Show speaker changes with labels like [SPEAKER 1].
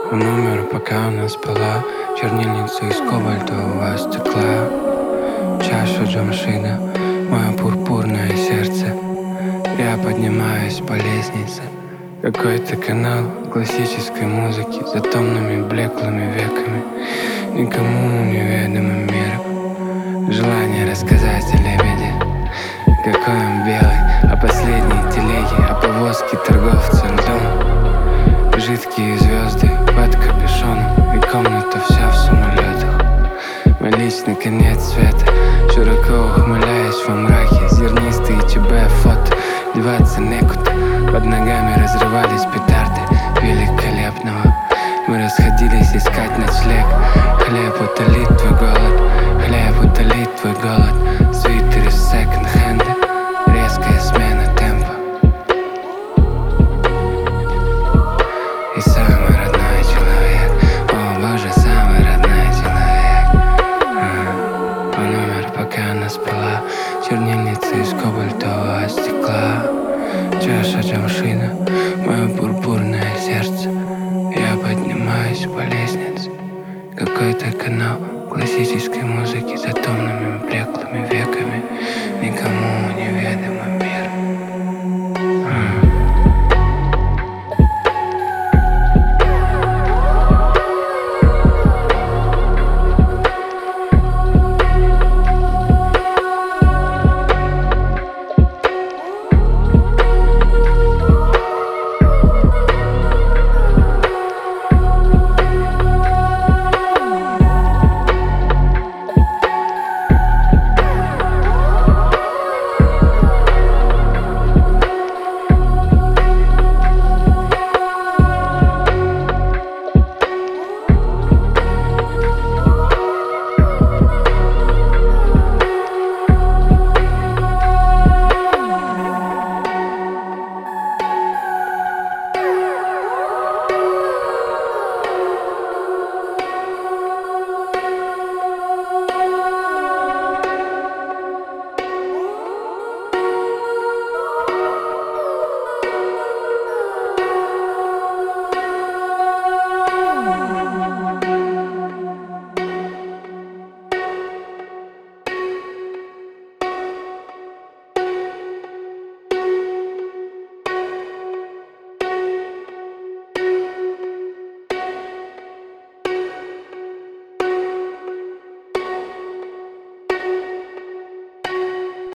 [SPEAKER 1] Он умер, пока она спала. Чернильница из кобальтового стекла. Чаша джамшида, мое пурпурное сердце. Я поднимаюсь по лестнице. Какой-то канал классической музыки за томными блеклыми веками, никому неведомым миром. Желание рассказать о лебеде, какой он белый, о последней телеге, о повозке торговца льдом. Жидкие звезды под капюшоном, и комната вся в самолетах. Молись на конец света, широко ухмыляясь во мраке. Зернистые ЧБ фото, деваться некуда. Под ногами разрывались петарды великолепного. Мы расходились искать ночлег. Хлеб утолит твой голод, хлеб утолит твой голод. Свитер из секонд-хенда, резкая смена темпа. И самый родной человек, о боже, самый родной человек. Он умер, пока она спала. Чернильница из кобальтового стекла. Чаша джамшида, мое пурпурное сердце. Я поднимаюсь по лестнице. Какой-то канал классической музыки за томными блеклыми веками.